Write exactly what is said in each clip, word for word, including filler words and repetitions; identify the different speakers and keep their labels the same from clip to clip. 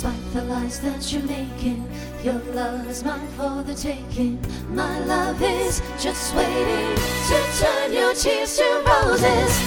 Speaker 1: Despite the lies that you're making, your love is mine for the taking. My love is just waiting to turn your tears to roses.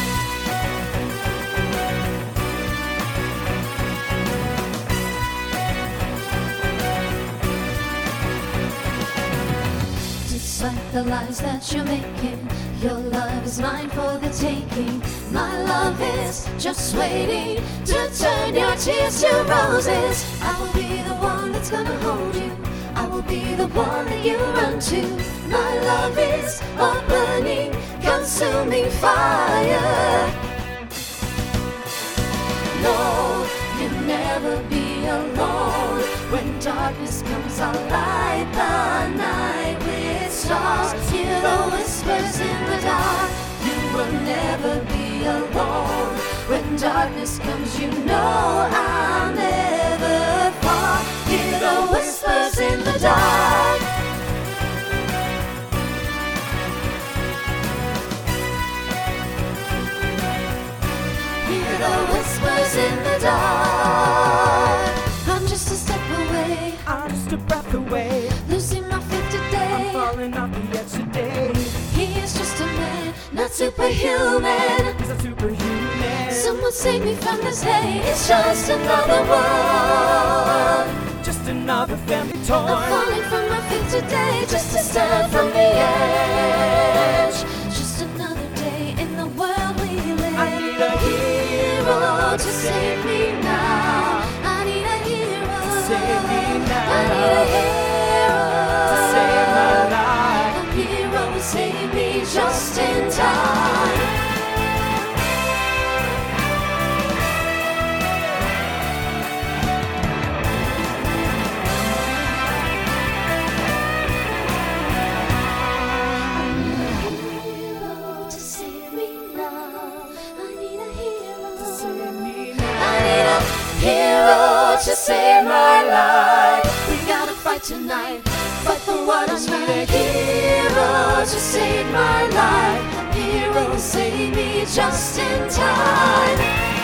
Speaker 1: Despite the lies that you're making, your love is mine for the taking. My love is just waiting to turn your tears to roses. I will be the one that's gonna hold you. I will be the one that you run to. My love is a burning, consuming fire. No, you'll never be alone. When darkness comes, I'll light the night with stars. Hear the whispers in the dark. You will never be alone. When darkness comes, you know I'll never fall. Hear the whispers in the dark. Hear the whispers in the dark. I'm just a step away,
Speaker 2: I'm just a breath away,
Speaker 1: losing my faith today.
Speaker 2: I'm falling off the edge today.
Speaker 1: He is just a man, not superhuman.
Speaker 2: He's a superhuman.
Speaker 1: Someone save me from this hate. It's just another one.
Speaker 2: Just another family
Speaker 1: I'm
Speaker 2: torn.
Speaker 1: falling from my faith today, just a step from the edge. Just another day in the world we live.
Speaker 2: I need a hero
Speaker 1: to save me now. I need a hero
Speaker 2: to save me now.
Speaker 1: I need a hero
Speaker 2: To save my life.
Speaker 1: A hero to save me just in time. Hero to save my life. We gotta fight tonight, fight for what is right. Hero to save my life. Hero to save me just in time.